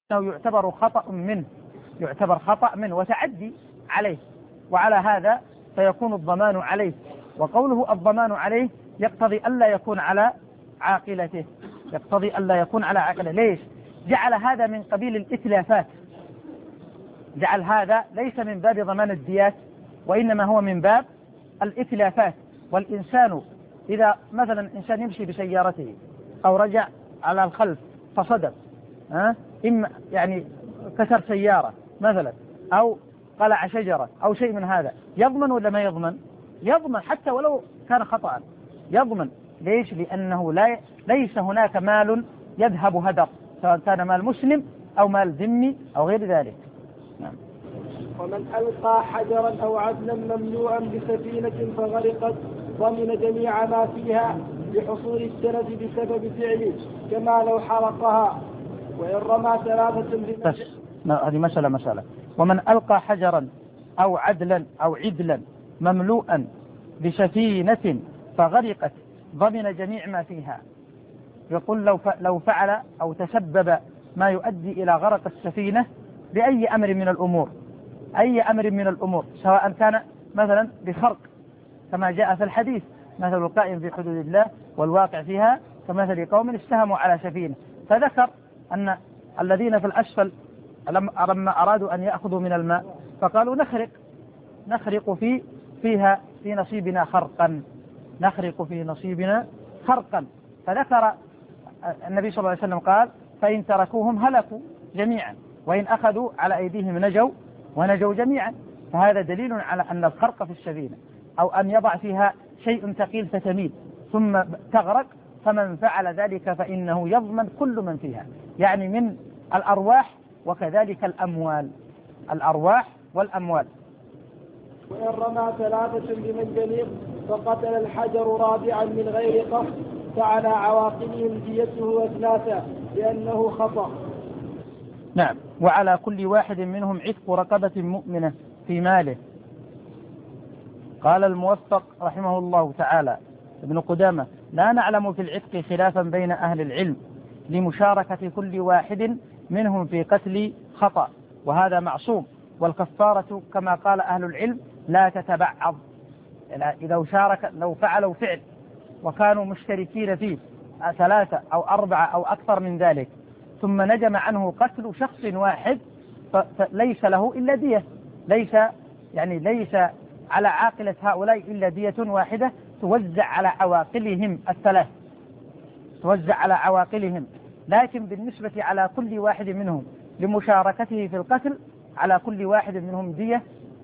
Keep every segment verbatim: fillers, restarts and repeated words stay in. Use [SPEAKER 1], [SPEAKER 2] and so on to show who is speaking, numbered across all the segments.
[SPEAKER 1] أنه يعتبر خطأ منه يعتبر خطأ منه وتعدي عليه، وعلى هذا فيكون الضمان عليه. وقوله الضمان عليه يقتضي ألا يكون على عاقلته، يقتضي ألا يكون على عاقلته. ليش؟ جعل هذا من قبيل الإتلافات، جعل هذا ليس من باب ضمان الديات وإنما هو من باب الإتلافات. والإنسان إذا مثلا إنسان يمشي بسيارته أو رجع على الخلف فصدم، ها إما يعني كسر سيارة مثلا أو قلع شجرة أو شيء من هذا، يضمن ولا ما يضمن؟ يضمن حتى ولو كان خطأ، يضمن. ليش؟ لأنه لا ليس هناك مال يذهب هدر، سواء كان مال مسلم أو مال ذمي أو غير ذلك. نعم.
[SPEAKER 2] ومن ألقى حجرا أو عدلا مملوءا بسفينة فغرقت ضمن جميع ما فيها لحصول السند بسبب فعله كما لو حرقها. وإن رمى ثلاثة
[SPEAKER 1] هذه مسألة مسألة ومن ألقى حجرا أو عدلا أو عدلا مملوءا بسفينة فغرقت ضمن جميع ما فيها. يقول لو لو فعل أو تسبب ما يؤدي إلى غرق السفينة بأي أمر من الأمور، أي أمر من الأمور، سواء كان مثلا بخرق كما جاء في الحديث مثل القائم في حدود الله والواقع فيها كمثل قوم استهموا على سفينة، فذكر أن الذين في الأسفل لما أرادوا أن يأخذوا من الماء فقالوا نخرق نخرق في فيها في نصيبنا خرقا نخرق في نصيبنا خرقا. فذكر النبي صلى الله عليه وسلم قال فإن تركوهم هلكوا جميعا وإن أخذوا على أيديهم نجوا ونجوا جميعا. فهذا دليل على أن الخرق في السفينة أو أن يضع فيها شيء ثقيل فتميل ثم تغرق، فمن فعل ذلك فإنه يضمن كل من فيها، يعني من الأرواح وكذلك الأموال، الأرواح والأموال.
[SPEAKER 2] وإن رمى ثلاثة بمنجنيق فقتل الحجر رابعا من غير قصد فعلى عواقبهم ديته وثلاثة لأنه خطأ.
[SPEAKER 1] نعم. وعلى كل واحد منهم عتق رقبة مؤمنة في ماله. قال الموفق رحمه الله تعالى ابن قدامة لا نعلم في العتق خلافا بين أهل العلم لمشاركة كل واحد منهم في قتل خطأ، وهذا معصوم. والكفارة كما قال أهل العلم لا تتبعض، إذا شارك لو فعلوا فعل وكانوا مشتركين فيه ثلاثة أو أربعة أو أكثر من ذلك ثم نجم عنه قتل شخص واحد فليس له إلا دية، ليس يعني ليس على عاقلة هؤلاء إلا دية واحدة توزع على عواقلهم الثلاث، توزع على عواقلهم. لكن بالنسبة على كل واحد منهم لمشاركته في القتل على كل واحد منهم دية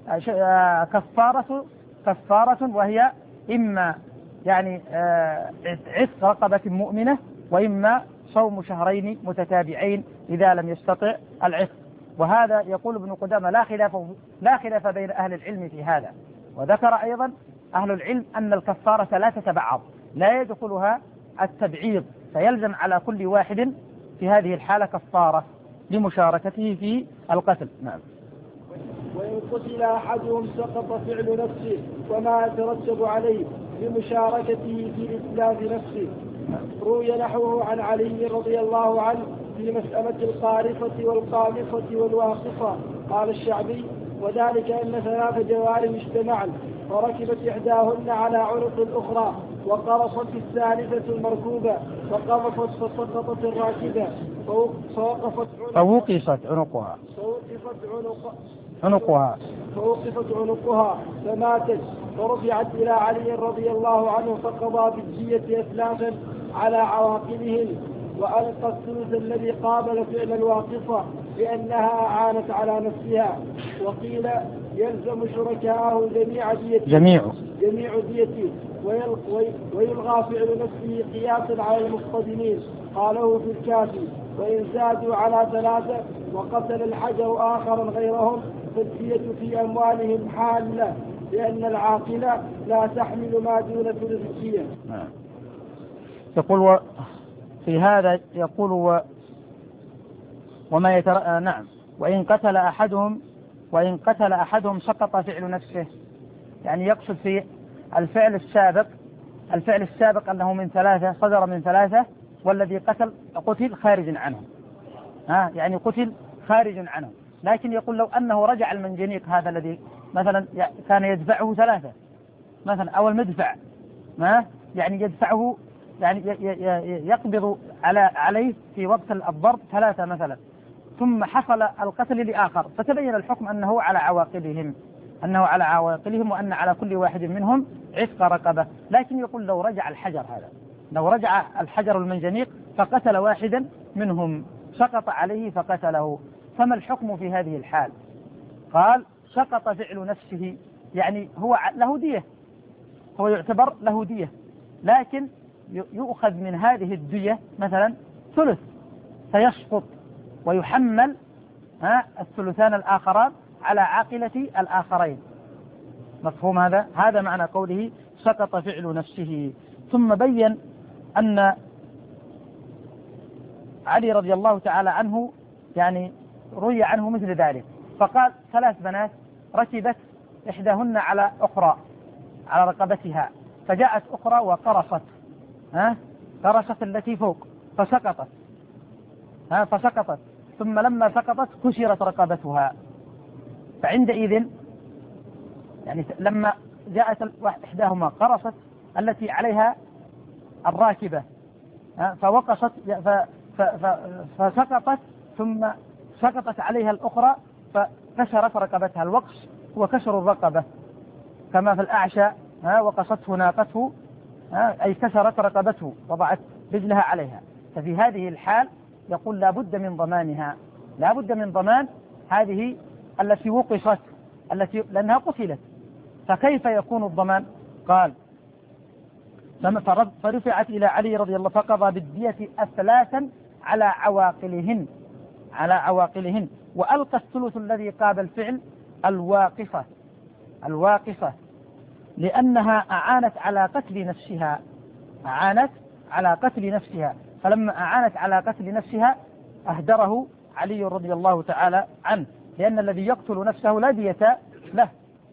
[SPEAKER 1] كفارة كفارة وهي إما يعني عتق رقبة مؤمنة وإما صوم شهرين متتابعين إذا لم يستطع العتق. وهذا يقول ابن قدامة لا خلاف لا خلاف بين أهل العلم في هذا. وذكر أيضا أهل العلم أن الكفارة لا تتبعض، لا يدخلها التبعيض، فيلزم على كل واحد في هذه الحالة كفارة لمشاركته في القتل. نعم.
[SPEAKER 2] وإن قتل أحدهم سقط فعل نفسه وما يترتب عليه لمشاركته في إتلاف نفسه. روي نحوه عن علي رضي الله عنه في مسألة القارفة والقامصة والواقفة. قال الشعبي وذلك أن ثلاث جوارب اجتمعن فركبت إحداهن على عنق الأخرى وقرصت الثالثة المركوبة فقرصت فسقطت الراكبة فوقفت
[SPEAKER 1] فوقفت عنقها
[SPEAKER 2] فوقفت عنق
[SPEAKER 1] عنقها
[SPEAKER 2] فوقفت عنقها فماتت فرفعت إلى علي رضي الله عنه فقضى بالدية أثلاثا على عواقبهن وألقى الثلث الذي قابل فعل الواقفة لأنها أعانت على نفسها. وقيل يلزم شركاءه جميع ديته
[SPEAKER 1] جميع
[SPEAKER 2] جميع ديته ويلغى فعل نفسه قياسا على المصطدمين. قاله في الكافي وإن زادوا على ثلاثة وقتل الحجر آخرا غيرهم فالدية في أموالهم حالة لأن العاقلة لا تحمل ما دون ثلث الدية.
[SPEAKER 1] يقول و... في هذا يقول و... وما يتر... آه نعم. وإن قتل أحدهم وإن قتل أحدهم سقط فعل نفسه، يعني يقصد في الفعل السابق الفعل السابق أنه من ثلاثة صدر من ثلاثة والذي قتل قتل خارج عنه، ها يعني قتل خارج عنه. لكن يقول لو أنه رجع المنجنيق هذا الذي مثلا كان يدفعه ثلاثة مثلا، أو المدفع ما يعني يدفعه يعني يقبض على عليه في وقت الضرب ثلاثة مثلا، ثم حصل القتل لآخر، فتبين الحكم أنه على عواقلهم أنه على عواقلهم وأن على كل واحد منهم عتق رقبة. لكن يقول لو رجع الحجر هذا، لو رجع الحجر المنجنيق فقتل واحدا منهم سقط عليه فقتله، فما الحكم في هذه الحال؟ قال سقط فعل نفسه، يعني هو له دية، هو يعتبر له دية، لكن يؤخذ من هذه الدية مثلا ثلث فيسقط ويحمل الثلثان الآخران على عاقلة الآخرين. مفهوم هذا؟ هذا معنى قوله سقط فعل نفسه. ثم بين أن علي رضي الله تعالى عنه يعني روي عنه مثل ذلك، فقال ثلاث بنات ركبت إحداهن على أخرى على رقبتها، فجاءت أخرى وقرصت ها قرصت التي فوق فسقطت ها فسقطت ثم لما سقطت كسرت رقبتها. فعندئذ يعني لما جاءت إحداهما قرصت التي عليها الراكبة فوقصت فسقطت ثم سقطت عليها الأخرى فكسرت رقبتها. الوقص هو كسر الرقبة كما في الأعشى وقصته ناقته أي كسرت رقبته وضعت رجلها عليها. ففي هذه الحال يقول لا بد من ضمانها، لا بد من ضمان هذه التي وقصت التي لأنها قتلت، فكيف يكون الضمان؟ قال فرفعت إلى علي رضي الله فقضى بالدية أثلاثا على عواقلهن على عواقلهن وألقى الثلث الذي قابل الفعل الواقفة الواقفة لأنها أعانت على قتل نفسها أعانت على قتل نفسها فلما أعانت على قتل نفسها أهدره علي رضي الله تعالى عنه، لأن الذي يقتل نفسه لا دية له.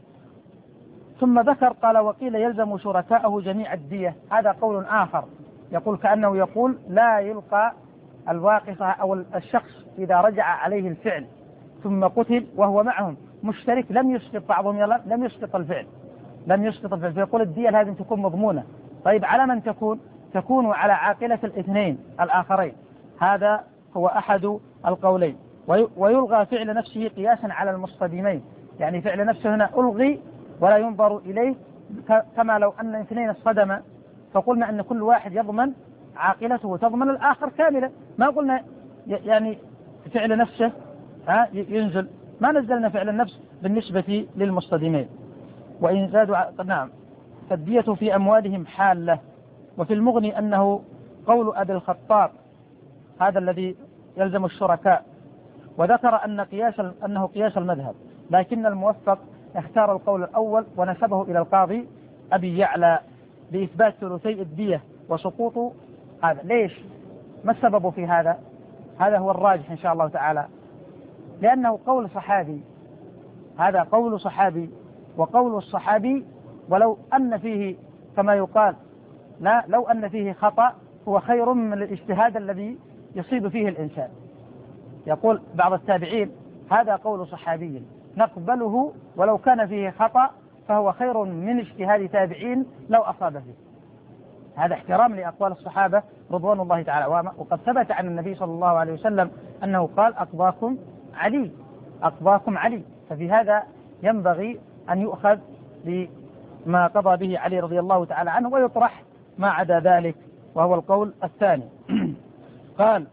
[SPEAKER 1] ثم ذكر قال وقيل يلزم شركاءه جميع الدية، هذا قول آخر يقول كأنه يقول لا يلقى الواقفة أو الشخص إذا رجع عليه الفعل ثم قتل وهو معهم مشترك لم يسقط بعضهم لم يسقط الفعل لم يسقط الفعل فيقول الدية لازم تكون مضمونة. طيب على من تكون؟ تكون على عاقلة الاثنين الآخرين، هذا هو أحد القولين. ويلغى فعل نفسه قياسا على المصطدمين، يعني فعل نفسه هنا ألغي ولا ينظر إليه كما لو أن اثنين اصطدما فقلنا أن كل واحد يضمن عاقلته وتضمن الآخر كاملة، ما قلنا يعني فعل نفسه ينزل، ما نزلنا فعل النفس بالنسبة للمصطدمين. وإن زادوا نعم فالدية في أموالهم حالة. وفي المغني أنه قول أبي الخطاب هذا الذي يلزم الشركاء، وذكر أن قياس أنه قياس المذهب، لكن الموفق اختار القول الأول ونسبه إلى القاضي أبي يعلى بإثبات ثلثي الدية وسقوط هذا. ليش؟ ما السبب في هذا؟ هذا هو الراجح إن شاء الله تعالى، لأنه قول صحابي، هذا قول صحابي، وقول الصحابي ولو أن فيه كما يقال لا لو أن فيه خطأ هو خير من الاجتهاد الذي يصيب فيه الإنسان. يقول بعض التابعين هذا قول صحابي نقبله ولو كان فيه خطأ فهو خير من اجتهاد تابعين لو أصاب فيه. هذا احترام لأقوال الصحابة رضوان الله تعالى. وقد ثبت عن النبي صلى الله عليه وسلم أنه قال أقضاكم علي أقضاكم علي، ففي هذا ينبغي أن يؤخذ بما قضى به علي رضي الله تعالى عنه ويطرح ما عدا ذلك، وهو القول الثاني. قال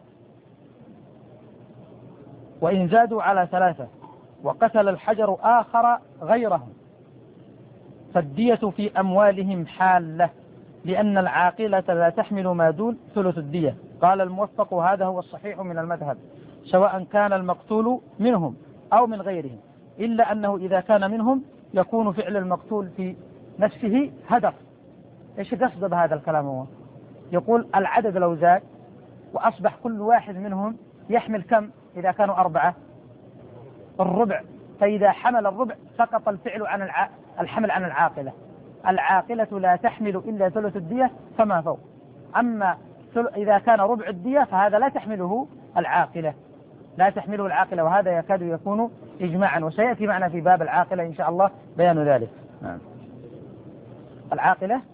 [SPEAKER 1] وإن زادوا على ثلاثة وقتل الحجر آخر غيرهم فالدية في أموالهم حالة، لأن العاقلة لا تحمل ما دون ثلث الدية. قال الموفق هذا هو الصحيح من المذهب سواء كان المقتول منهم أو من غيرهم، إلا أنه إذا كان منهم يكون فعل المقتول في نفسه هدف. إيش قصد بهذا الكلام؟ هو يقول العدد لو زاد وأصبح كل واحد منهم يحمل كم؟ إذا كانوا أربعة الربع، فإذا حمل الربع سقط الفعل عن الع... الحمل عن العاقلة. العاقلة لا تحمل إلا ثلث الدية فما فوق، أما إذا كان ربع الدية فهذا لا تحمله العاقلة. لا تحمله العاقلة، وهذا يكاد يكون إجماعا، وسيأتي معنا في باب العاقلة إن شاء الله بيان ذلك. نعم. العاقلة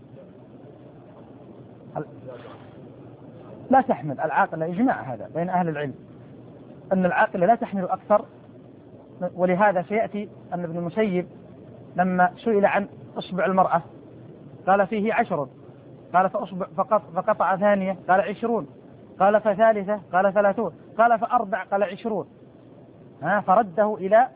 [SPEAKER 1] لا تحمل العاقلة، إجماع هذا بين أهل العلم أن العاقلة لا تحمل أكثر، ولهذا سيأتي أن ابن المسيب لما سئل عن أصبع المرأة قال فيه عشر، قال فأصبع فقط فقطع ثانية قال عشرون، قال فثالثة قال ثلاثون، قال فأربع قال عشرون، ها فرده إلى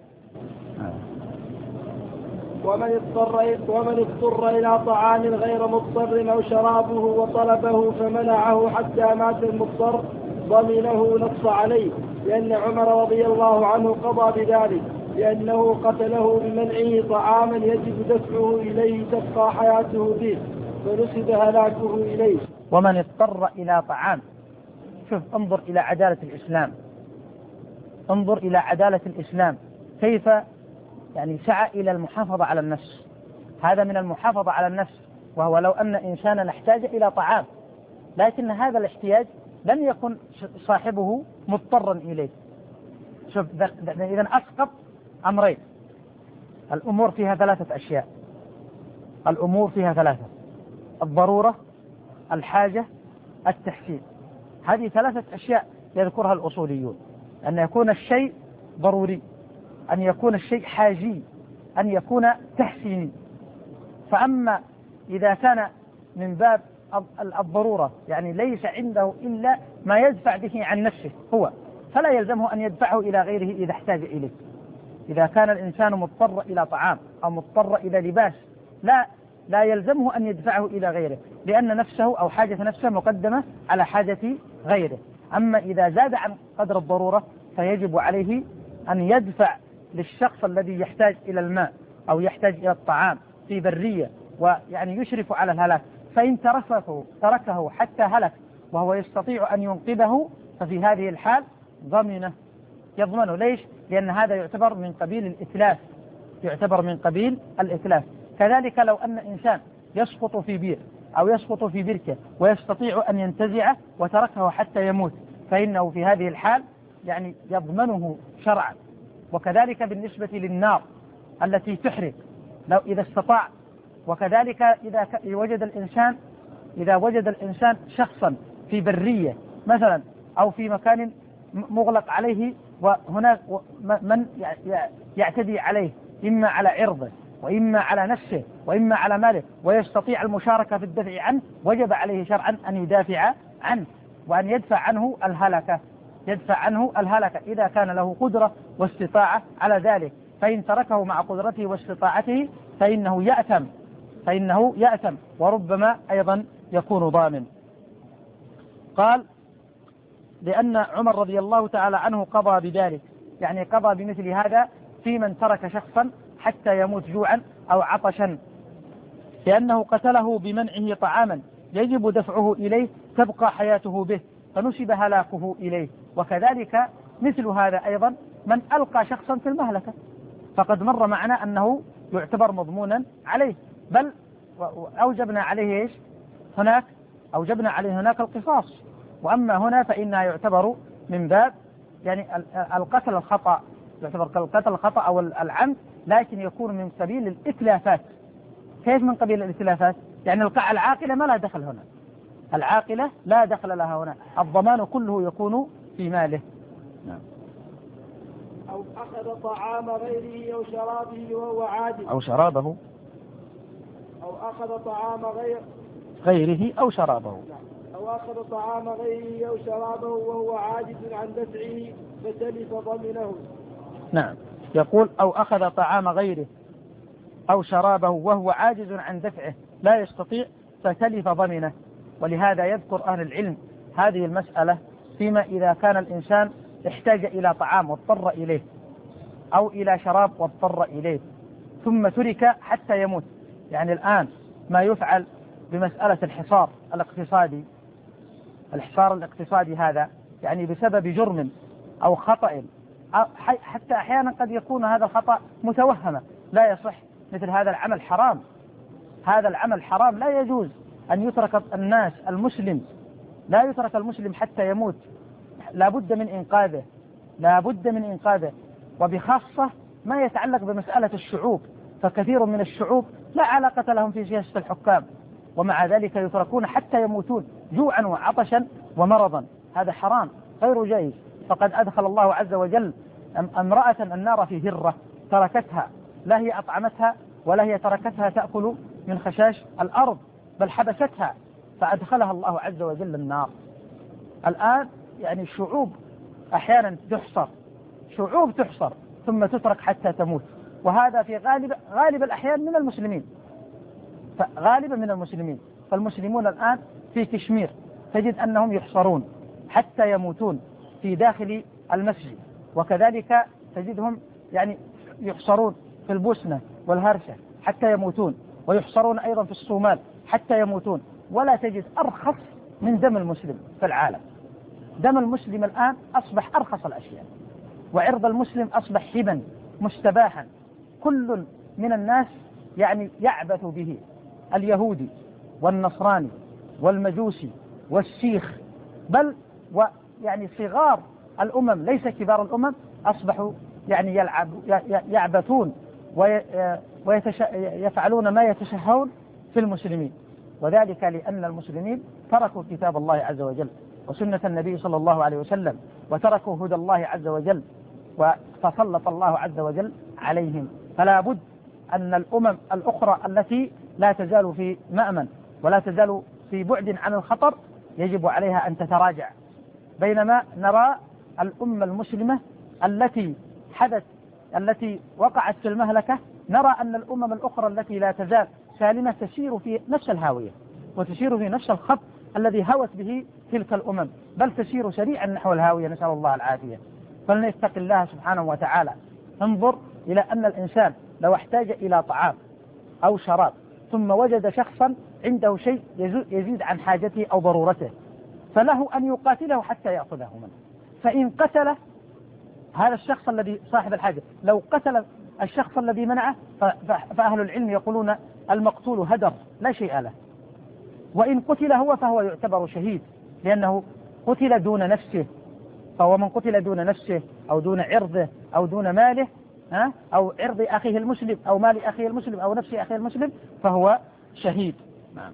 [SPEAKER 2] ومن اضطر ومن اضطر إلى طعام غير مضطر أو شرابه وطلبه فمنعه حتى مات المضطر ضمنه نص عليه، لأن عمر رضي الله عنه قضى بذلك، لأنه قتله بمنعه طعاما يجب دفعه إليه تبقى حياته به، فنسب هلاكه إليه.
[SPEAKER 1] ومن اضطر إلى طعام، شوف انظر إلى عدالة الإسلام، انظر إلى عدالة الإسلام كيف يعني سعى إلى المحافظة على النفس. هذا من المحافظة على النفس، وهو لو أن إنسانا احتاج إلى طعام لكن هذا الاحتياج لم يكن صاحبه مضطرا إليه. شوف إذن أسقط أمرين، الأمور فيها ثلاثة أشياء، الأمور فيها ثلاثة: الضرورة، الحاجة، التحسين. هذه ثلاثة أشياء يذكرها الأصوليون، أن يكون الشيء ضروري، أن يكون الشيء حاجي، أن يكون تحسيني. فأما إذا كان من باب الضرورة يعني ليس عنده إلا ما يدفع به عن نفسه هو، فلا يلزمه أن يدفعه إلى غيره إذا احتاج إليه. إذا كان الإنسان مضطر إلى طعام أو مضطر إلى لباس لا لا يلزمه أن يدفعه إلى غيره، لأن نفسه أو حاجة نفسه مقدمة على حاجة غيره. أما إذا زاد عن قدر الضرورة فيجب عليه أن يدفع للشخص الذي يحتاج إلى الماء أو يحتاج إلى الطعام في برية ويعني يشرف على الهلاك، فإن تركه تركه حتى هلك وهو يستطيع أن ينقذه ففي هذه الحال ضمنه يضمنه. ليش؟ لأن هذا يعتبر من قبيل الإتلاف، يعتبر من قبيل الإتلاف. كذلك لو أن إنسان يسقط في بير أو يسقط في بركة ويستطيع أن ينتزعه وتركه حتى يموت فإنه في هذه الحال يعني يضمنه شرعا. وكذلك بالنسبة للنار التي تحرق لو إذا استطاع. وكذلك إذا وجد الإنسان إذا وجد الإنسان شخصا في برية مثلا أو في مكان مغلق عليه وهناك من يعتدي عليه إما على عرضه وإما على نفسه وإما على ماله ويستطيع المشاركة في الدفع عنه، وجب عليه شرعا أن يدافع عنه وأن يدفع عنه الهلكة يدفع عنه الهلكة إذا كان له قدرة واستطاعة على ذلك. فإن تركه مع قدرته واستطاعته فإنه يأثم فإنه يأثم وربما أيضا يكون ضامن. قال لأن عمر رضي الله تعالى عنه قضى بذلك، يعني قضى بمثل هذا في من ترك شخصا حتى يموت جوعا أو عطشا، لأنه قتله بمنعه طعاما يجب دفعه إليه تبقى حياته به، فنسب هلاكه إليه. وكذلك مثل هذا أيضا من ألقى شخصا في المهلكة فقد مر معنا أنه يعتبر مضمونا عليه، بل أوجبنا عليه إيش هناك أوجبنا عليه هناك القصاص. وأما هنا فإنها يعتبر من باب يعني القتل الخطأ، يعتبر القتل الخطأ أو العمد، لكن يكون من قبيل الإتلافات. كيف من قبيل الإتلافات؟ يعني العاقلة ما لا دخل هنا، العاقلة لا دخل لها هنا، الضمان كله يكون في ماله. نعم.
[SPEAKER 2] أو أخذ طعام غيره أو شرابه وهو عاجز
[SPEAKER 1] أو شرابه
[SPEAKER 2] أو أخذ طعام غير
[SPEAKER 1] غيره أو شرابه
[SPEAKER 2] أو أخذ طعام غيره أو شرابه وهو عاجز عن دفعه فتلف ضمنه.
[SPEAKER 1] نعم، يقول أو أخذ طعام غيره أو شرابه وهو عاجز عن دفعه لا يستطيع فتلف ضمنه. ولهذا يذكر أهل العلم هذه المسألة فيما إذا كان الإنسان احتاج إلى طعام واضطر إليه أو إلى شراب واضطر إليه ثم ترك حتى يموت. يعني الآن ما يفعل بمسألة الحصار الاقتصادي الحصار الاقتصادي هذا يعني بسبب جرم أو خطأ أو حتى أحيانا قد يكون هذا الخطأ متوهمة لا يصح، مثل هذا العمل حرام. هذا العمل حرام، لا يجوز أن يترك الناس المسلم لا يترك المسلم حتى يموت، لا بد من إنقاذه، لا بد من إنقاذه، وبخاصة ما يتعلق بمسألة الشعوب، فكثير من الشعوب لا علاقة لهم في سياسة الحكام، ومع ذلك يتركون حتى يموتون جوعا وعطشا ومرضا. هذا حرام غير جائز. فقد أدخل الله عز وجل امرأة النار في هرة تركتها، لا هي أطعمتها ولا هي تركتها تأكل من خشاش الأرض، بل حبستها فأدخلها الله عز وجل النار. الآن يعني الشعوب أحيانا تحصر، شعوب تحصر ثم تترك حتى تموت، وهذا في غالب غالب الأحيان من المسلمين، غالبا من المسلمين. فالمسلمون الآن في كشمير تجد أنهم يحصرون حتى يموتون في داخل المسجد، وكذلك تجدهم يعني يحصرون في البوسنة والهرشة حتى يموتون، ويحصرون أيضا في الصومال حتى يموتون. ولا تجد أرخص من دم المسلم في العالم. دم المسلم الآن أصبح أرخص الأشياء، وعرض المسلم أصبح هبا مستباحا. كل من الناس يعني يعبث به، اليهودي والنصراني والمجوسي والسيخ، بل ويعني صغار الأمم ليس كبار الأمم أصبحوا يعني يلعب يعبثون ويفعلون ما يتشهون في المسلمين، وذلك لأن المسلمين تركوا كتاب الله عز وجل وسنة النبي صلى الله عليه وسلم، وتركوا هدى الله عز وجل، فسلط الله عز وجل عليهم. فلا بد أن الأمم الأخرى التي لا تزال في مأمن ولا تزال في بعد عن الخطر يجب عليها أن تتراجع، بينما نرى الأمة المسلمة التي حدث التي وقعت في المهلكة، نرى أن الأمم الأخرى التي لا تزال سالمة تسير في نفس الهاوية وتسير في نفس الخط الذي هوت به تلك الأمم، بل تسير سريعا نحو الهاوية، نسأل الله العافية. فلنتق الله سبحانه وتعالى. انظر إلى أن الإنسان لو احتاج إلى طعام أو شراب ثم وجد شخصا عنده شيء يزيد عن حاجته أو ضرورته، فله أن يقاتله حتى يأخذه منه. فإن قتل هذا الشخص الذي صاحب الحاجة، لو قتل الشخص الذي منعه فأهل العلم يقولون المقتول هدر لا شيء له، وإن قتل هو فهو يعتبر شهيد لأنه قتل دون نفسه. فهو من قتل دون نفسه أو دون عرضه أو دون ماله أو عرض أخيه المسلم أو مال أخيه المسلم أو نفس أخيه المسلم فهو شهيد. نعم.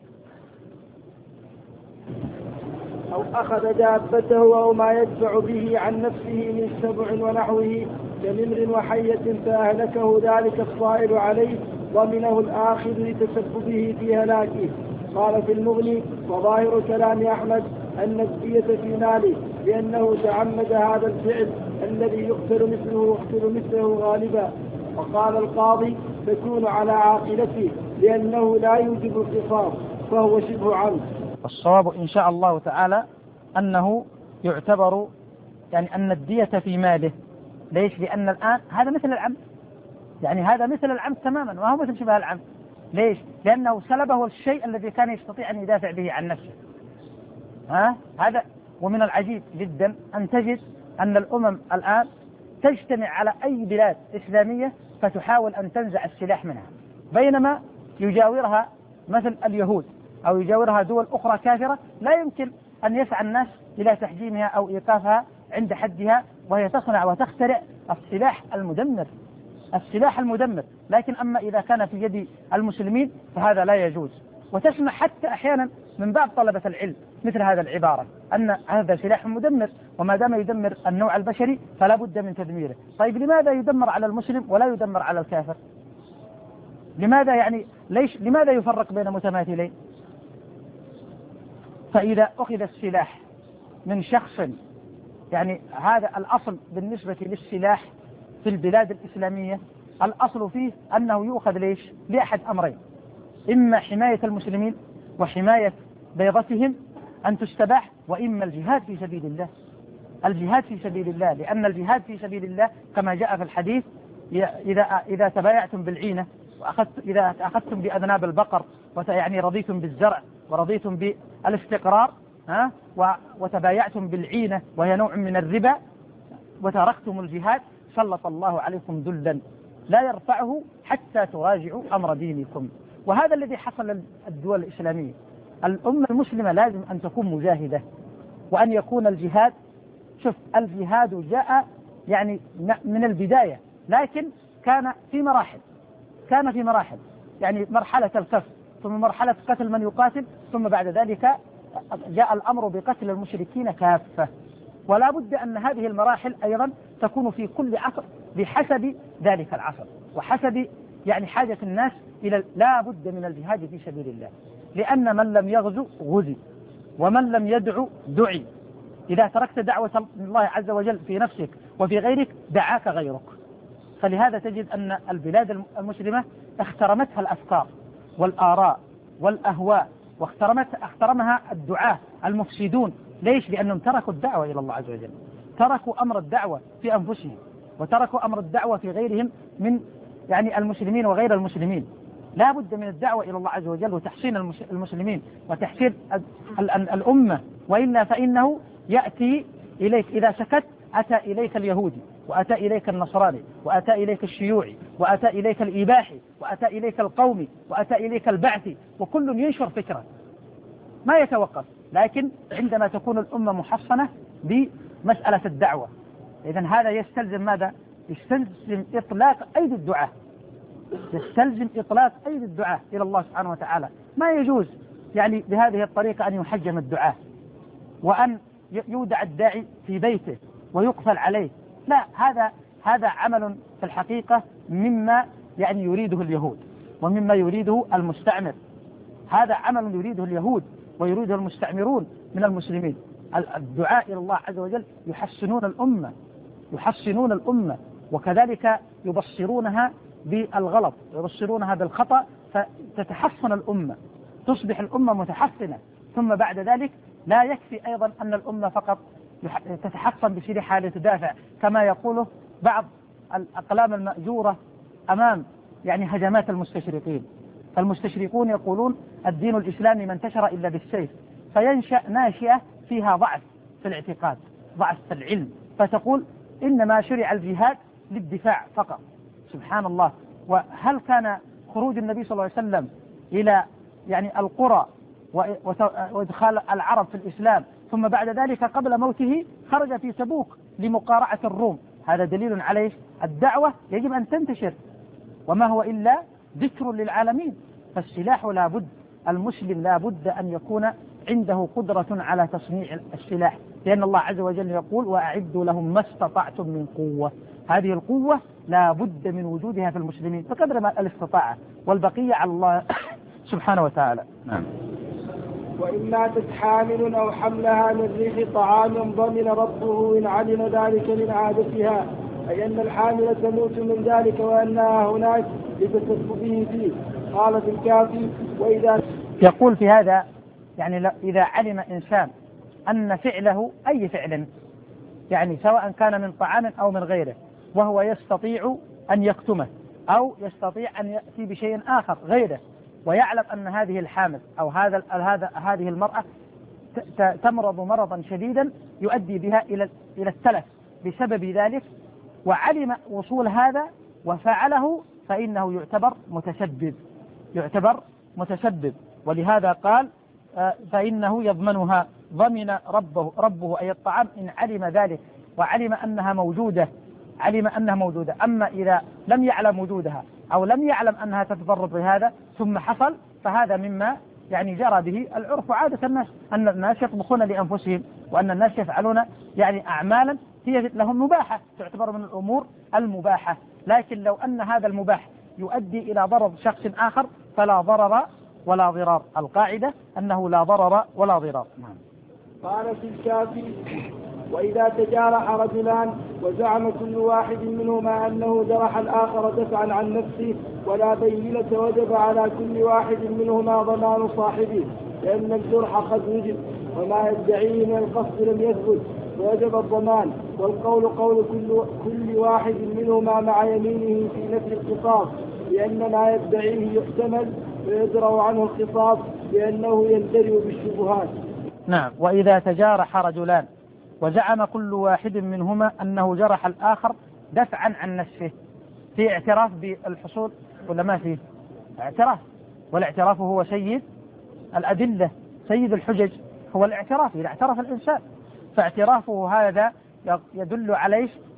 [SPEAKER 2] أو أخذ دابته أو ما يدفع به عن نفسه من سبع ونحوه كنمر وحية فأهلكه ذلك الصائر عليه ضمنه الآخذ لتسببه في هلاكه. قال في المغني: وظاهر كلام أحمد أن الدية في ماله لأنه تعمد هذا الفعل الذي يقتل مثله يقتل مثله غالبا. وقال القاضي: تكون على عاقلته لأنه لا يوجب القصاص فهو شبه عمد.
[SPEAKER 1] الصواب إن شاء الله تعالى أنه يعتبر يعني أن الدية في ماله. ليش؟ لأن الآن هذا مثل العمد، يعني هذا مثل العمد تماما، ما هو مثل شبه العمد. ليش؟ لأنه سلبه الشيء الذي كان يستطيع أن يدافع به عن نفسه. ها؟ هذا. ومن العجيب جدا أن تجد أن الأمم الآن تجتمع على أي بلاد إسلامية فتحاول أن تنزع السلاح منها، بينما يجاورها مثل اليهود أو يجاورها دول أخرى كافرة لا يمكن أن يسعى الناس إلى تحجيمها أو إيقافها عند حدها، وهي تصنع وتخترع السلاح المدمر السلاح المدمر لكن أما إذا كان في يد المسلمين فهذا لا يجوز. وتسمع حتى أحيانا من بعض طلبة العلم مثل هذا العبارة أن هذا سلاح مدمر، وما دام يدمر النوع البشري فلا بد من تدميره. طيب لماذا يدمر على المسلم ولا يدمر على الكافر؟ لماذا يعني ليش لماذا يفرق بين متماثلين؟ فإذا أخذ السلاح من شخص، يعني هذا الأصل بالنسبة للسلاح في البلاد الإسلامية، الأصل فيه أنه يؤخذ ليش؟ لأحد أمرين: إما حماية المسلمين وحماية بيضتهم أن تستباح، وإما الجهاد في سبيل الله. الجهاد في سبيل الله، لأن الجهاد في سبيل الله كما جاء في الحديث: إذا إذا تبايعتم بالعينة وأخذت إذا أخذتم بأذناب البقر يعني رضيتم بالزرع ورضيتم بالاستقرار ها وتبايعتم بالعينة وهي نوع من الربا وتركتم الجهاد سلط الله عليكم ذلا لا يرفعه حتى تراجعوا أمر دينكم. وهذا الذي حصل للدول الإسلامية. الأمة المسلمة لازم أن تكون مجاهدة، وأن يكون الجهاد، شوف الجهاد جاء يعني من البداية، لكن كان في مراحل كان في مراحل يعني مرحلة الكف، ثم مرحلة قتل من يقاتل، ثم بعد ذلك جاء الأمر بقتل المشركين كافة. ولا بد أن هذه المراحل أيضا تكون في كل عصر بحسب ذلك العصر وحسب يعني حاجة الناس إلى لا بد من الجهاد في سبيل الله، لأن من لم يغزو غزي، ومن لم يدعو دعي. إذا تركت دعوة الله عز وجل في نفسك وفي غيرك دعاك غيرك. فلهذا تجد أن البلاد المسلمة اخترمتها الأفكار والآراء والأهواء، واخترمتها اخترمها الدعاة المفسدون. ليش؟ لأنهم تركوا الدعوة إلى الله عز وجل، تركوا أمر الدعوة في أنفسهم، وتركوا أمر الدعوة في غيرهم من يعني المسلمين وغير المسلمين. لا بد من الدعوة إلى الله عز وجل وتحسين المسلمين وتحسين الأمة، وإلا فإنه يأتي إليك إذا سكت أتى إليك اليهودي، وأتى إليك النصراني، وأتى إليك الشيوعي، وأتى إليك الإباحي، وأتى إليك القومي، وأتى إليك البعثي، وكل ينشر فكرة ما يتوقف. لكن عندما تكون الأمة محصنة بمسألة الدعوة، إذن هذا يستلزم ماذا؟ يستلزم إطلاق أيدي الدعاة، يستلزم إطلاق أيدي الدعاة إلى الله سبحانه وتعالى. ما يجوز يعني بهذه الطريقة أن يحجم الدعاة وأن يودع الداعي في بيته ويقفل عليه. لا، هذا هذا عمل في الحقيقة مما يعني يريده اليهود ومما يريده المستعمر. هذا عمل يريده اليهود ويريده المستعمرون من المسلمين. الدعاء إلى الله عز وجل يحسنون الأمة يحسنون الأمة وكذلك يبصرونها بالغلط ويبصرونها بالخطأ، فتتحسن الأمة، تصبح الأمة متحسنة. ثم بعد ذلك لا يكفي أيضا أن الأمة فقط تتحصن بسلاحها لتدافع، كما يقوله بعض الأقلام المأجورة أمام يعني هجمات المستشرقين. فالمستشرقون يقولون الدين الإسلامي ما انتشر إلا بالسيف، فينشأ ناشئة فيها ضعف في الاعتقاد، ضعف في العلم، فتقول إنما شرع الجهاد للدفاع فقط. سبحان الله. وهل كان خروج النبي صلى الله عليه وسلم إلى يعني القرى وإدخال العرب في الإسلام، ثم بعد ذلك قبل موته خرج في تبوك لمقارعة الروم؟ هذا دليل عليه الدعوة يجب أن تنتشر، وما هو إلا ذكر للعالمين. فالسلاح لا بد، المسلم لا بد أن يكون عنده قدرة على تصنيع السلاح، لأن الله عز وجل يقول وأعدوا لهم ما استطعتم من قوة. هذه القوة لا بد من وجودها في المسلمين بقدر ما الاستطاعة، والبقية على الله سبحانه وتعالى. نعم.
[SPEAKER 2] وإن ماتت حامل أو حملها من ريح طعام ضمن ربه إن علم ذلك من عادتها، أي أن الحامل تموت من ذلك وأنها هناك لتسببه فيه. قال في الكافي وإذا
[SPEAKER 1] يقول في هذا يعني إذا علم إنسان أن فعله أي فعل يعني سواء كان من طعام أو من غيره وهو يستطيع أن يكتمه أو يستطيع أن يأتي بشيء آخر غيره، ويعلم أن هذه الحامل أو هذا هذا هذه المرأة تمرض مرضا شديدا يؤدي بها إلى إلى التلف بسبب ذلك، وعلم وصول هذا وفعله، فإنه يعتبر متسبب يعتبر متسبب ولهذا قال فإنه يضمنها، ضمن ربه ربه أي الطعام إن علم ذلك وعلم أنها موجودة علم أنها موجودة. أما إذا لم يعلم وجودها أو لم يعلم أنها تتضرر بهذا ثم حصل، فهذا مما يعني جرى به العرف وعادة الناس، أن الناس يطبخون لأنفسهم، وأن الناس يفعلون يعني أعمالا هي لهم مباحة، تعتبر من الأمور المباحة. لكن لو أن هذا المباح يؤدي إلى ضرر شخص آخر فلا ضرر ولا ضرار. القاعدة أنه لا ضرر ولا ضرار.
[SPEAKER 2] قال في الكافي وإذا تجارح رجلان وزعم كل واحد منهما أنه جرح الآخر دفعا عن نفسه ولا بينة، وجب على كل واحد منهما ضمان صاحبه، لأن الجرح قد وجب وما يدعيه من القصد لم يثبت، ووجب الضمان. والقول قول كل, كل واحد منهما مع يمينه في نفي الخطاب، لأن ما يدعيه يحتمل ويدرأ عنه الخطاب لأنه يندرئ بالشبهات.
[SPEAKER 1] نعم. وإذا تجارح رجلان وزعم كل واحد منهما أنه جرح الآخر دفعا عن نفسه، في اعتراف بالحصول ولا ما فيه اعتراف؟ والاعتراف هو سيد الأدلة، سيد الحجج هو الاعتراف إذا اعترف الإنسان، فاعترافه هذا يدل عليه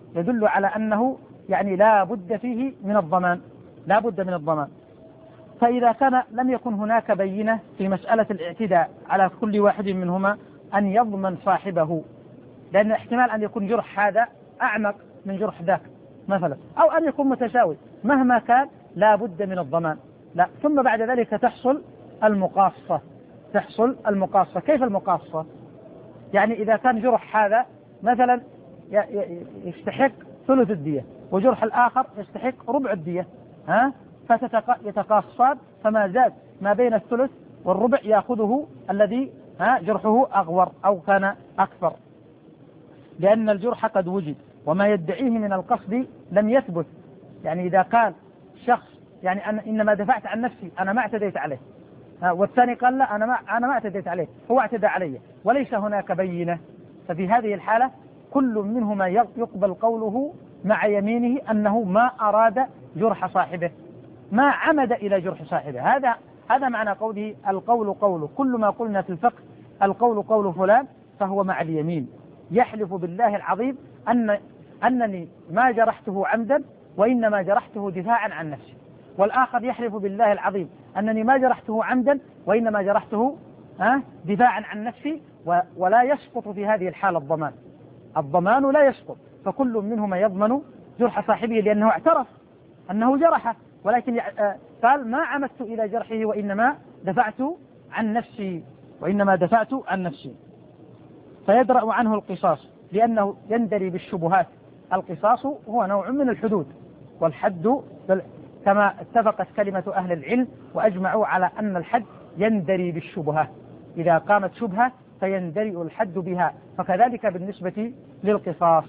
[SPEAKER 1] يدل على أنه يعني لا بد فيه من الضمان، لا بد من الضمان. فإذا كان لم يكن هناك بينة في مسألة الاعتداء على كل واحد منهما أن يضمن صاحبه، لأن احتمال أن يكون جرح هذا أعمق من جرح ذاك مثلا، أو أن يكون متساوي، مهما كان لا بد من الضمان. لا، ثم بعد ذلك تحصل المقاصة، تحصل المقاصة. كيف المقاصة؟ يعني إذا كان جرح هذا مثلا يستحق ثلث الدية وجرح الآخر يستحق ربع الدية، ها فيتقاصان، فما زاد ما بين الثلث والربع يأخذه الذي ها جرحه أغور أو كان أكثر، لأن الجرح قد وجد وما يدعيه من القصد لم يثبت. يعني إذا كان شخص يعني أنا إنما دفعت عن نفسي، أنا ما اعتديت عليه، والثاني قال لا أنا ما أنا ما اعتديت عليه، هو اعتدى علي وليس هناك بينة، ففي هذه الحالة كل منهما يقبل قوله مع يمينه أنه ما أراد جرح صاحبه، ما عمد إلى جرح صاحبه. هذا هذا معنى قوله القول قوله. كل ما قلنا في الفقه القول قول فلان فهو مع اليمين، يحلف بالله العظيم أن أنني ما جرحته عمدا وإنما جرحته دفاعا عن نفسي، والآخر يحلف بالله العظيم أنني ما جرحته عمدا وإنما جرحته ها دفاعا عن نفسي، ولا يسقط في هذه الحالة الضمان، الضمان لا يسقط، فكل منهما يضمن جرح صاحبه لأنه اعترف أنه جرحه، ولكن قال ما عمدت إلى جرحه وإنما دفعت عن نفسي وإنما دفعت عن نفسي. فيدرأ عنه القصاص لأنه يندري بالشبهات. القصاص هو نوع من الحدود، والحد كما اتفقت كلمة أهل العلم وأجمعوا على أن الحد يندري بالشبهات، إذا قامت شبهة فيندرئ الحد بها، فكذلك بالنسبة للقصاص.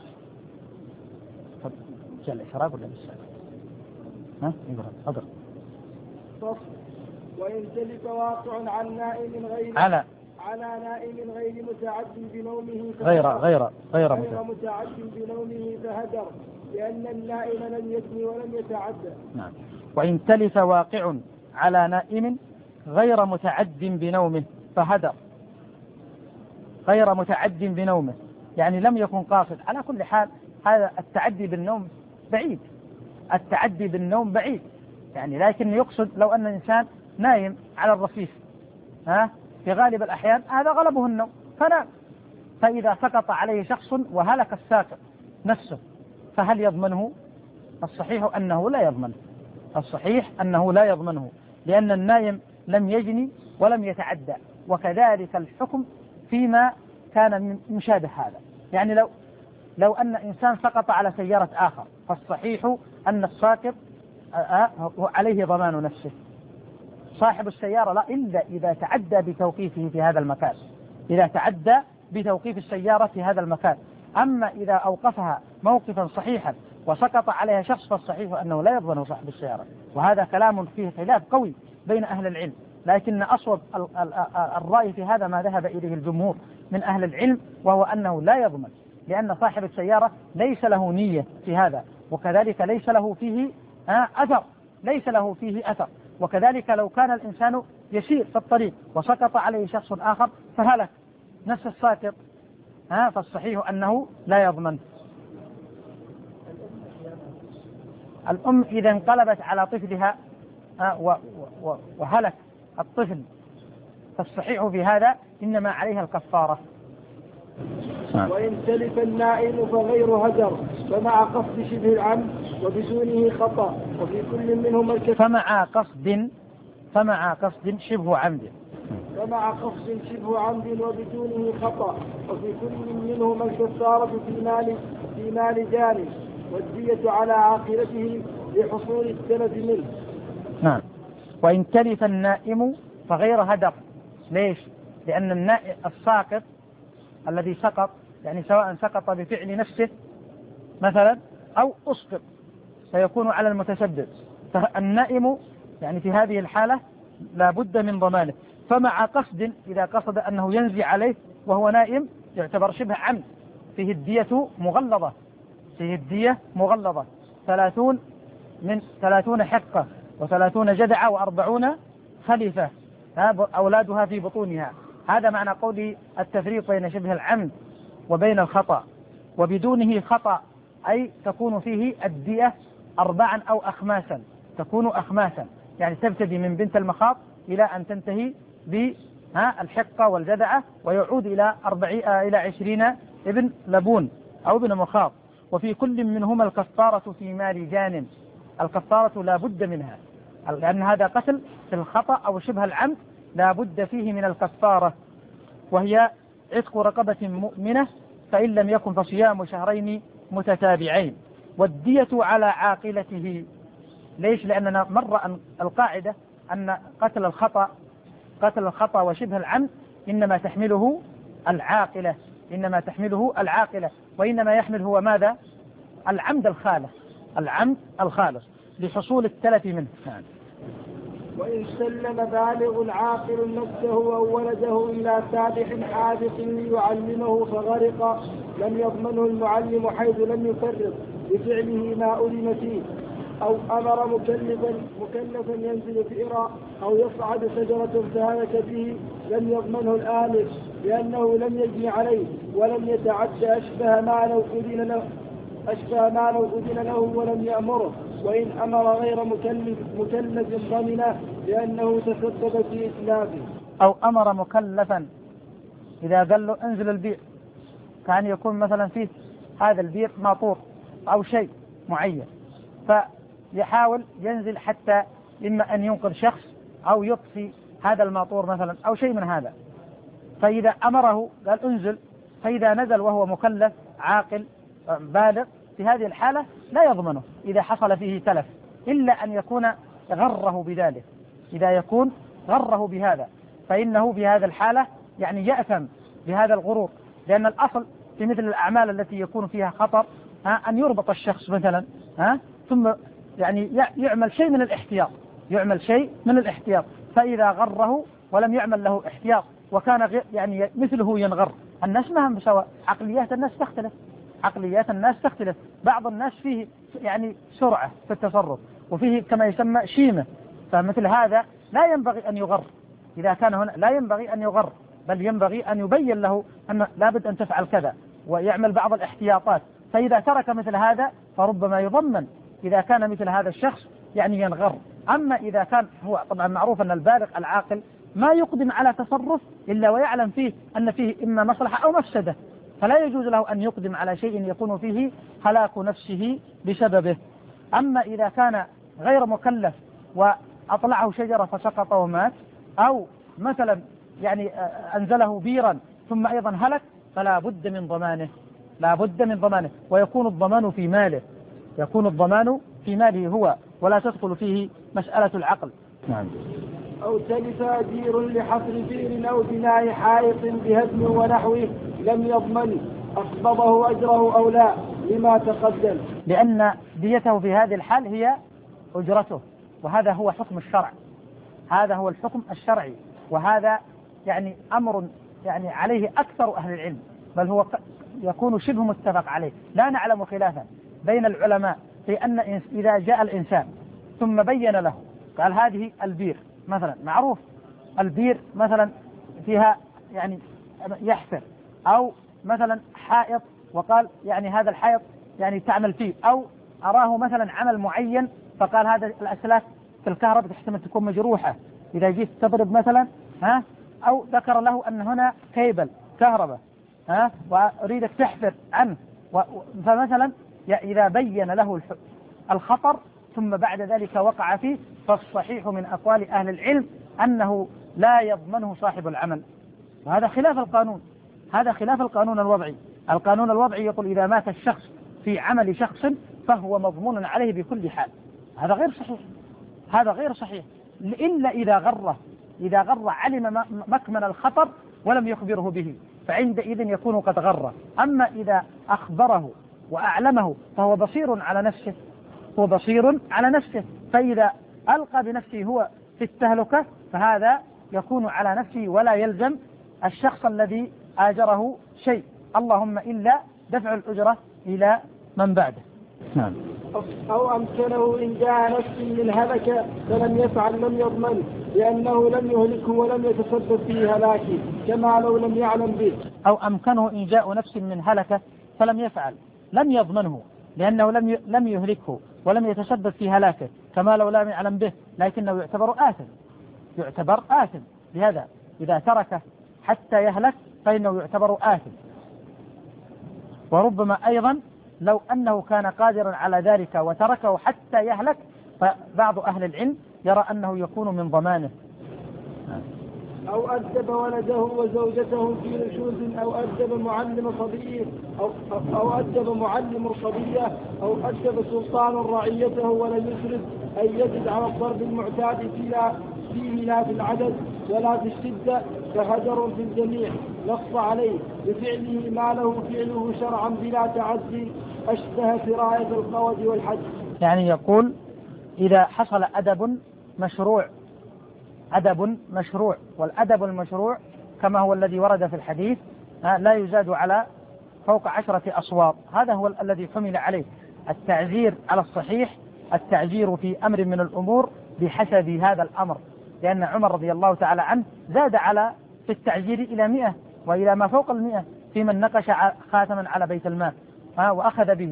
[SPEAKER 1] جل إشراق ولا بالسلام؟ ها يقرأ
[SPEAKER 2] فصل. وإن تلف واقع عن نائم غير
[SPEAKER 1] على
[SPEAKER 2] على نائم غير متعد بنومه
[SPEAKER 1] غير غير غير,
[SPEAKER 2] غير متعد بنومه فهدر، لأن النائم لم يزني ولم يتعدى.
[SPEAKER 1] نعم. وإن تلف واقع على نائم غير متعد بنومه فهدر، غير متعد بنومه يعني لم يكن قاصد. على كل حال هذا التعدي بالنوم بعيد، التعدي بالنوم بعيد يعني، لكن يقصد لو أن الإنسان نايم على الرصيف ها في غالب الأحيان هذا غلبه النوم فنام، فإذا سقط عليه شخص وهلك الساقط نفسه فهل يضمنه؟ الصحيح أنه لا يضمنه، الصحيح أنه لا يضمنه، لأن النائم لم يجني ولم يتعدى. وكذلك الحكم فيما كان مشابه هذا، يعني لو لو أن إنسان سقط على سيارة آخر فالصحيح أن الساقط عليه ضمان نفسه، صاحب السيارة لا، إلا إذا تعدى بتوقيفه في هذا المكان، إذا تعدى بتوقيف السيارة في هذا المكان. أما إذا أوقفها موقفا صحيحا وسقط عليها شخص فالصحيح أنه لا يضمن صاحب السيارة، وهذا كلام فيه خلاف قوي بين أهل العلم، لكن أصوب الرأي في هذا ما ذهب إليه الجمهور من أهل العلم، وهو أنه لا يضمن، لأن صاحب السيارة ليس له نية في هذا، وكذلك ليس له فيه أثر، ليس له فيه أثر. وكذلك لو كان الإنسان يسير في الطريق وسقط عليه شخص آخر فهلك نفس الساقط ها فالصحيح أنه لا يضمن. الأم إذا انقلبت على طفلها وهلك الطفل فالصحيح في هذا إنما عليها الكفارة.
[SPEAKER 2] وإن تلف النائم فغير هدر، فمع قصد شبه العمد وبدونه خطأ، وفي كل منهما الكفارة.
[SPEAKER 1] فمع قصد فمع قصد شبه عمد
[SPEAKER 2] فمع قصد شبه عمد وبدونه خطأ، وفي كل منهما الكفارة في مال في مال جاني، والدية على عاقلته لحصول السند منه.
[SPEAKER 1] نعم. وإن تلف النائم فغير هدر، ليش؟ لأن النائم الساقط الذي سقط يعني سواء سقط بفعل نفسه مثلا أو أسقط سيكون على المتسبب، فالنائم يعني في هذه الحالة لا بد من ضمانه. فمع قصد إذا قصد أنه ينزي عليه وهو نائم يعتبر شبه عمد، فيه الدية مغلظة، فيه الدية مغلظة ثلاثون من ثلاثون حقة وثلاثون جذعة وأربعون خليفة أولادها في بطونها. هذا معنى قول التفريق بين شبه العمد وبين الخطأ. وبدونه خطأ أي تكون فيه الدية أربعا أو أخماسا، تكون أخماسا، يعني تبتدي من بنت المخاض إلى أن تنتهي بالحقة والجذعة، ويعود إلى أربعين إلى عشرين ابن لبون أو ابن مخاض. وفي كل منهما الكفارة في مال جان، الكفارة لا بد منها، لأن هذا قتل في الخطأ أو شبه العمد لا بد فيه من الكفارة، وهي عتق رقبة مؤمنة، فإن لم يكن فصيام شهرين متتابعين. والدية على عاقلته. ليش؟ لأننا مر أن القاعدة أن قتل الخطأ قتل الخطأ وشبه العمد إنما تحمله العاقلة إنما تحمله العاقلة وإنما يحمل هو ماذا؟ العمد الخالص العمد الخالص لحصول التلف منه.
[SPEAKER 2] وإن سلم بالغ عاقل نفسه أو ولده إلى سابح حاذق ليعلمه فغرق لم يضمنه المعلم حيث لم يفرط بفعله ما أذن فيه، أو أمر مكلفا مكلفا ينزل فئرا أو يصعد شجرة فهلك به لم يضمنه الآمر، لأنه لم يجن عليه ولم يتعدى أشبه ما لو أذن له أشبه ما لو أذن له ولم يأمره. وإن أمر غير مكلف مكلف ضمنه لأنه تسبب في إتلافه.
[SPEAKER 1] أو أمر مكلفا إذا قال له انزل البير، كان يكون مثلا فيه هذا البير ماطور أو شيء معين، فيحاول ينزل حتى إما أن ينقذ شخص أو يطفي هذا الماطور مثلا أو شيء من هذا، فإذا أمره قال انزل، فإذا نزل وهو مكلف عاقل بالغ في هذه الحالة لا يضمنه إذا حصل فيه تلف، إلا أن يكون غره بذلك. إذا يكون غره بهذا فإنه بهذا الحالة يعني يأثم بهذا الغرور، لأن الأصل في مثل الأعمال التي يكون فيها خطر ها أن يربط الشخص مثلا ها ثم يعني يعمل شيء من الاحتياط يعمل شيء من الاحتياط فإذا غره ولم يعمل له احتياط وكان يعني مثله ينغر. الناس ما هم بسواء، عقليات الناس تختلف عقليات الناس تختلف بعض الناس فيه يعني سرعة في التصرف وفيه كما يسمى شيمة، فمثل هذا لا ينبغي أن يغر. إذا كان هنا لا ينبغي أن يغر، بل ينبغي أن يبين له أن لابد أن تفعل كذا ويعمل بعض الاحتياطات. فإذا ترك مثل هذا فربما يضمن إذا كان مثل هذا الشخص يعني ينغر. أما إذا كان هو طبعا معروف أن البالغ العاقل ما يقدم على تصرف إلا ويعلم فيه أن فيه إما مصلحة أو مفسدة، فلا يجوز له أن يقدم على شيء يكون فيه هلاك نفسه بسببه. أما إذا كان غير مكلف وأطلعه شجرة فسقط ومات، أو مثلا يعني أنزله بيرا ثم أيضا هلك، فلا بد من ضمانه لا بد من ضمانه ويكون الضمان في ماله يكون الضمان في ماله هو، ولا تدخل فيه مسألة العقل. نعم.
[SPEAKER 2] أو تلف أجير لحفر بئر أو بناء حائط بهدم ونحوه لم يضمن أقبضه أجره أو لا لما تقدم،
[SPEAKER 1] لأن ديته في هذه الحال هي أجرته، وهذا هو حكم الشرع هذا هو الحكم الشرعي وهذا يعني أمر يعني عليه أكثر أهل العلم، بل هو يكون شبه متفق عليه. لا نعلم خلافا بين العلماء في أن إذا جاء الإنسان ثم بين له قال هذه البير مثلا معروف البير مثلا فيها يعني يحفر، أو مثلا حائط وقال يعني هذا الحائط يعني تعمل فيه، أو أراه مثلا عمل معين فقال هذا الأسلاك في الكهرباء تحتمل تكون مجروحة إذا جيت تضرب مثلا ها، أو ذكر له أن هنا كيبل كهرباء ها وأريدك تحفر عنه، فمثلا إذا بين له الخطر ثم بعد ذلك وقع فيه، فالصحيح من أقوال أهل العلم أنه لا يضمنه صاحب العمل، وهذا خلاف القانون هذا خلاف القانون الوضعي. القانون الوضعي يقول إذا مات الشخص في عمل شخص فهو مضمون عليه بكل حال. هذا غير صحيح هذا غير صحيح إلا إذا غره إذا غر علم مكمن الخطر ولم يخبره به، فعندئذ يكون قد غره. أما إذا أخبره وأعلمه فهو بصير على نفسه هو بصير على نفسه فإذا ألقى بنفسه هو في التهلكة فهذا يكون على نفسه ولا يلزم الشخص الذي آجره شيء، اللهم إلا دفع الأجرة إلى من بعده. نعم.
[SPEAKER 2] أو أمكنه إن جاء نفس من هلك فلم يفعل لم يضمن لأنه لم يهلكه ولم يتسبب في هلاكه كما لو لم يعلم به.
[SPEAKER 1] أو أمكنه إن جاء نفس من هلك فلم يفعل لم يضمنه، لأنه لم لم يهلكه ولم يتسبب في هلاكه كما لو لم يعلم به، لكنه يعتبر آثم، يعتبر آثم لهذا إذا تركه حتى يهلك فإنه يعتبر آثم. وربما أيضا لو أنه كان قادرا على ذلك وتركه حتى يهلك فبعض أهل العلم يرى أنه يكون من ضمانه.
[SPEAKER 2] أو أدب ولده وزوجته في نشوز، أو أدب معلم صبيه، أو, أو أدب معلم صبيه، أو أدب سلطان رعيته ولم يسرد أن يجد على الضرب المعتاد فيه لا في العدد ولا في الشدة، فهجر في الجميع نص عليه بفعله ما له فعله شرعا بلا تعدي أشبه سراية القود والحج.
[SPEAKER 1] يعني يقول إذا حصل أدب مشروع، أدب مشروع، والأدب المشروع كما هو الذي ورد في الحديث لا يزاد على فوق عشرة أصوات، هذا هو الذي حمل عليه التعزير على الصحيح، التعزير في أمر من الأمور بحسب هذا الأمر، لأن عمر رضي الله تعالى عنه زاد على في التعزير إلى مئة وإلى ما فوق المئة في من نقش خاتما على بيت المال وأخذ به،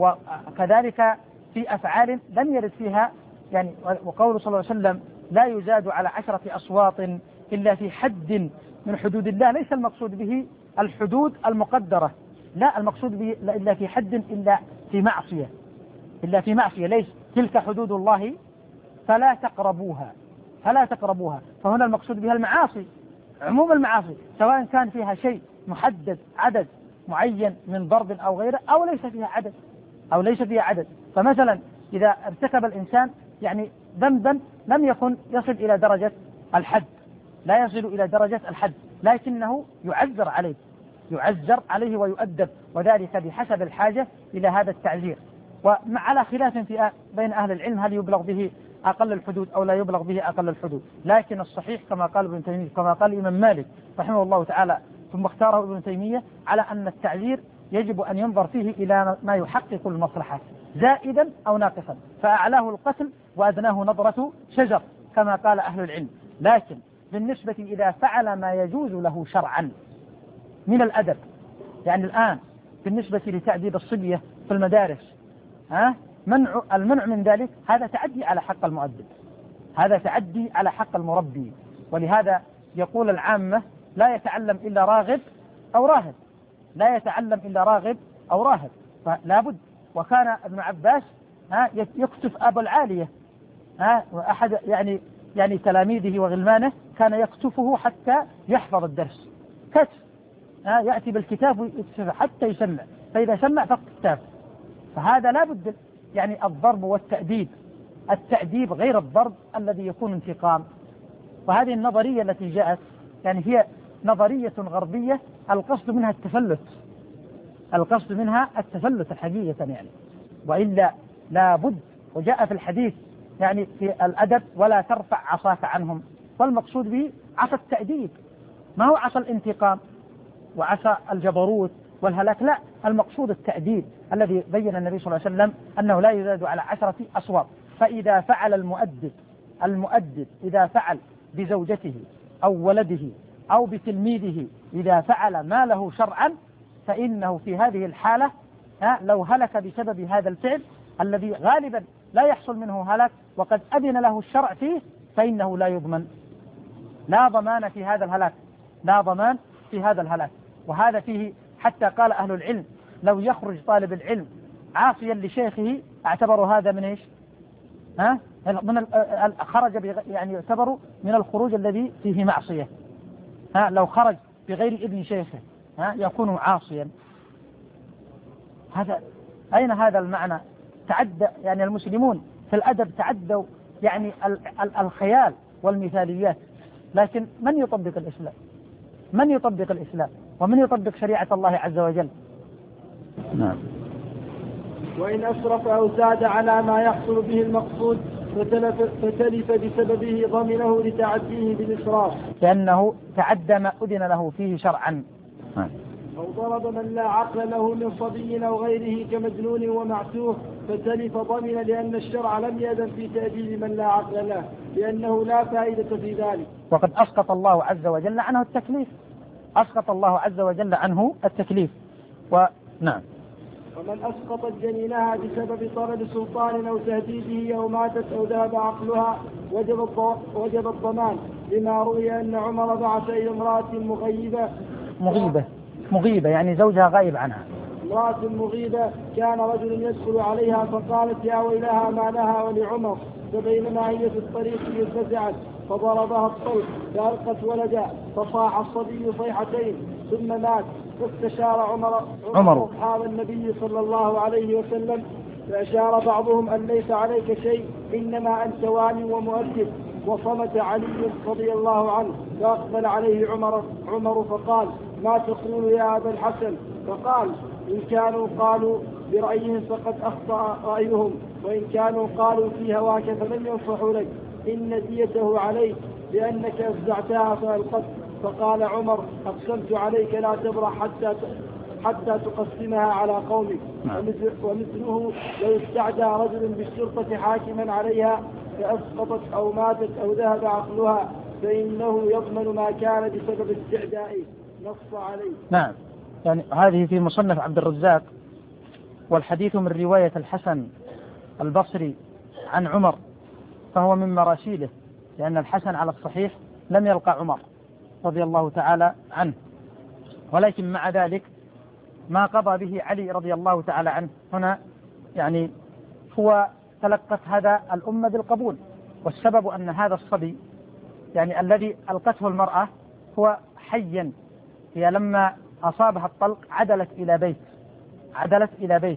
[SPEAKER 1] وكذلك في أفعال لم يرد فيها يعني، وقول صلى الله عليه وسلم لا يزاد على عشرة أصوات إلا في حد من حدود الله، ليس المقصود به الحدود المقدرة، لا المقصود به إلا في حد إلا في معصية، إلا في معصية، ليس تلك حدود الله فلا تقربوها فلا تقربوها فهنا المقصود بها المعاصي، عموم المعاصي سواء كان فيها شيء محدد عدد معين من ضرب أو غيره أو ليس فيها عدد أو ليس فيها عدد. فمثلا إذا ارتكب الإنسان يعني ذنبا لم يكن يصل إلى درجة الحد، لا يصل إلى درجة الحد، لكنه يعذر عليه يعذر عليه ويؤدب، وذلك بحسب الحاجة إلى هذا التعزير. وعلى خلاف في بين أهل العلم هل يبلغ به أقل الحدود أو لا يبلغ به أقل الحدود، لكن الصحيح كما قال ابن تيمية كما قال الإمام مالك رحمه الله تعالى ثم اختاره ابن تيمية على أن التعزير يجب أن ينظر فيه إلى ما يحقق المصلحة زائدا أو ناقصا، فأعلاه القتل وأدناه نظرة شجر كما قال أهل العلم. لكن بالنسبة إذا فعل ما يجوز له شرعا من الأدب، يعني الآن بالنسبة لتأديب الصبية في المدارس ها منع المنع من ذلك هذا تعدي على حق المؤدب، هذا تعدي على حق المربي، ولهذا يقول العامة لا يتعلم إلا راغب أو راهب، لا يتعلم إلا راغب أو راهب، فلا بد. وكان ابن عباس ها يكتف أبو العالية ها وأحد يعني يعني تلاميذه وغلمانه كان يكتفه حتى يحفظ الدرس، كتف ها يأتي بالكتاب ويكتفه حتى يسمع، فإذا سمع فقط كتاب. فهذا لا بد يعني الضرب والتأديب، التأديب غير الضرب الذي يكون انتقام. وهذه النظرية التي جاءت يعني هي نظرية غربية القصد منها التفلت، القصد منها التفلت الحقيقة يعني، وإلا لا بد. وجاء في الحديث يعني في الأدب ولا ترفع عصاك عنهم، والمقصود به عصا التأديب، ما هو عصا الانتقام وعصا الجبروت والهلاك، لا، المقصود التأديب الذي بين النبي صلى الله عليه وسلم أنه لا يزاد على عشرة أصوات. فإذا فعل المؤدب المؤدب إذا فعل بزوجته أو ولده أو بتلميذه إذا فعل ما له شرعا فإنه في هذه الحالة لو هلك بسبب هذا الفعل الذي غالبا لا يحصل منه هلاك وقد أذن له الشرع فيه فإنه لا يضمن، لا ضمان في هذا الهلاك، لا ضمان في هذا الهلاك. وهذا فيه حتى قال أهل العلم لو يخرج طالب العلم عاصيا لشيخه اعتبروا هذا من إيش ها من خرج يعني يعتبر من الخروج الذي فيه معصية، ها لو خرج بغير إذن شيخه ها يكون عاصيا. هذا أين هذا المعنى؟ تعدى يعني المسلمون في الأدب تعدوا يعني الخيال والمثاليات، لكن من يطبق الإسلام؟ من يطبق الإسلام ومن يطبق شريعة الله عز وجل؟
[SPEAKER 2] نعم. وإن أشرف أو زاد على ما يحصل به المقصود فتلف, فتلف بسببه ضمنه لتعديه بالإسراف،
[SPEAKER 1] لأنه تعدى ما أذن له فيه شرعا.
[SPEAKER 2] أو ضرب من لا عقل له من صبي أو غيره كمجنون ومعتوه فتلف ضمن لأن الشرع لم يأذن في تأديب من لا عقل له لأنه لا فائدة في ذلك.
[SPEAKER 1] وقد أسقط الله عز وجل عنه التكليف، أسقط الله عز وجل عنه التكليف. ونعم.
[SPEAKER 2] ومن أسقطت جنينها بسبب طرد سلطان أو تهديده أو ماتت أو ذهب عقلها وجب وجب الضمان، لما روي أن عمر بعث إلى امرأة مغيبة
[SPEAKER 1] مغيبة مغيبة يعني زوجها غائب عنها.
[SPEAKER 2] امرأة مغيبة كان رجل يدخل عليها فقالت يا ويلها ما لها ولعمر، فبينما هي في الطريق فزعت فضربها الطلق فألقت ولدا فصاح الصبي صيحتين ثم مات. فاستشار عمر
[SPEAKER 1] عمر
[SPEAKER 2] أصحاب النبي صلى الله عليه وسلم فأشار بعضهم أن ليس عليك شيء إنما أنت والي ومؤدب. وصمت علي رضي الله عنه فأقبل عليه عمر عمر فقال ما تقول يا أبا الحسن؟ فقال إن كانوا قالوا برأيهم فقد أخطأ رأيهم، وإن كانوا قالوا في هواك فلن ينصحوا لك، إن ديته عليك لأنك أفزعتها فألقت. فقال عمر أقسمت عليك لا تبرح حتى حتى تقسمها على قومك. ومثله لو استعدى رجل بالشرطة حاكما عليها فأسقطت أو ماتت أو ذهب عقلها فإنه يضمن ما كان بسبب استعدائه، نص عليه.
[SPEAKER 1] نعم، يعني هذه في مصنف عبد الرزاق، والحديث من رواية الحسن البصري عن عمر، فهو من مراسيله، لأن الحسن على الصحيح لم يلقى عمر رضي الله تعالى عنه، ولكن مع ذلك ما قضى به علي رضي الله تعالى عنه هنا يعني هو تلقت هذا الأمة بالقبول. والسبب أن هذا الصبي يعني الذي ألقته المرأة هو حيا، هي لما أصابها الطلق عدلت إلى بيت عدلت إلى بيت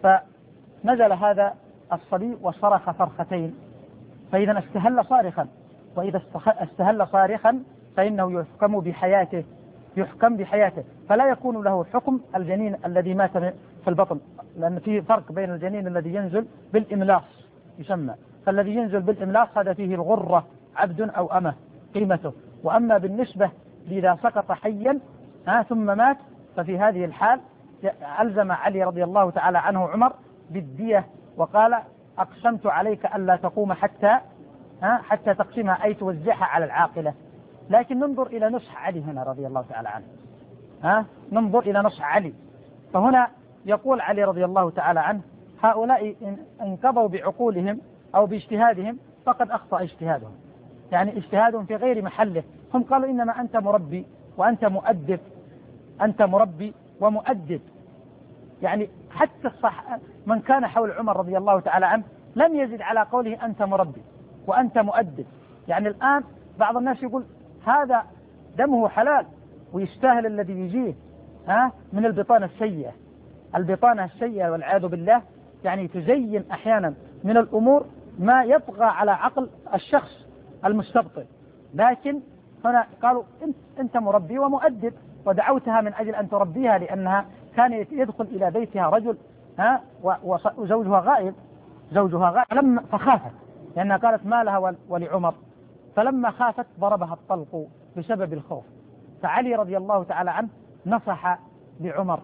[SPEAKER 1] فنزل هذا الصبي وصرخ صرختين، فإذا استهل صارخا، وإذا استهل صارخا فإنه يحكم بحياته يحكم بحياته فلا يكون له حكم الجنين الذي مات في البطن، لأن في فرق بين الجنين الذي ينزل بالإملاص يسمى، فالذي ينزل بالإملاص هذا فيه الغرة عبد أو أمه قيمته، وأما بالنسبة لإذا سقط حيا ها ثم مات ففي هذه الحال ألزم علي رضي الله تعالى عنه عمر بالدية، وقال أقسمت عليك ألا تقوم حتى ها حتى تقسمها أي توزعها على العاقلة. لكن ننظر إلى نصح علي هنا رضي الله تعالى عنه ها ننظر إلى نصح علي، فهنا يقول علي رضي الله تعالى عنه هؤلاء إن انقضوا بعقولهم أو باجتهادهم فقد أخطأ اجتهادهم، يعني اجتهادهم في غير محله. هم قالوا إنما أنت مربي وأنت مؤدب أنت مربي ومؤدب، يعني حتى الصح من كان حول عمر رضي الله تعالى عنه لم يزد على قوله أنت مربي وأنت مؤدب. يعني الآن بعض الناس يقول هذا دمه حلال ويستاهل الذي يجيه ها من البطانة السيئة. البطانة السيئة والعياذ بالله يعني تزين أحيانا من الأمور ما يطغى على عقل الشخص المستبطن، لكن هنا قالوا أنت مربي ومؤدب، ودعوتها من أجل أن تربيها لأنها كان يدخل إلى بيتها رجل ها وزوجها غائب زوجها غائب لما فخافت لأنها قالت ما لها ولعمر، فلما خافت ضربها الطلق بسبب الخوف. فعلي رضي الله تعالى عنه نصح لعمر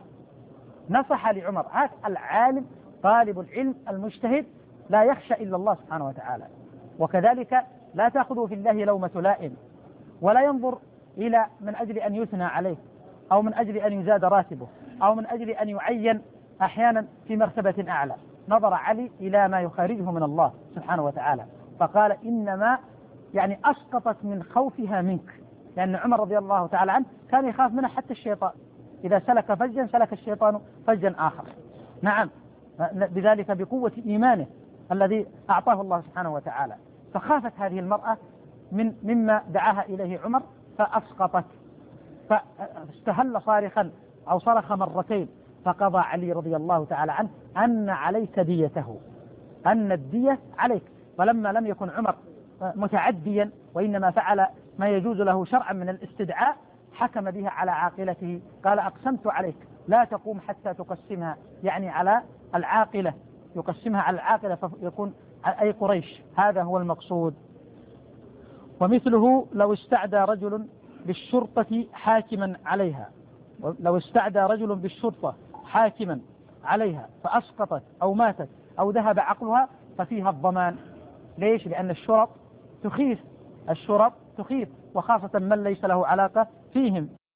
[SPEAKER 1] نصح لعمر هذا العالم طالب العلم المجتهد لا يخشى إلا الله سبحانه وتعالى، وكذلك لا تأخذه في الله لومة لائم، ولا ينظر إلى من أجل أن يثنى عليه أو من أجل أن يزاد راتبه أو من أجل أن يعين أحيانا في مرتبة أعلى. نظر علي إلى ما يخرجه من الله سبحانه وتعالى فقال إنما يعني أسقطت من خوفها منك، لأن عمر رضي الله تعالى عنه كان يخاف منه حتى الشيطان، إذا سلك فجا سلك الشيطان فجا آخر. نعم، بذلك بقوة إيمانه الذي أعطاه الله سبحانه وتعالى، فخافت هذه المرأة من مما دعاها إليه عمر فأسقطت، فاستهل صارخا أو صرخ مرتين، فقضى علي رضي الله تعالى عنه أن عليك ديته أن الدية عليك. فلما لم يكن عمر متعديا وإنما فعل ما يجوز له شرعا من الاستدعاء حكم بها على عاقلته، قال أقسمت عليك لا تقوم حتى تقسمها، يعني على العاقلة يقسمها على العاقلة فيكون أي قريش، هذا هو المقصود. ومثله لو استعدى رجل بالشرطة حاكما عليها لو استعدى رجل بالشرطة حاكما عليها فأسقطت أو ماتت أو ذهب عقلها ففيها الضمان. ليش؟ لأن الشرط تخيف الشرط تخيف وخاصة من ليس له علاقة فيهم.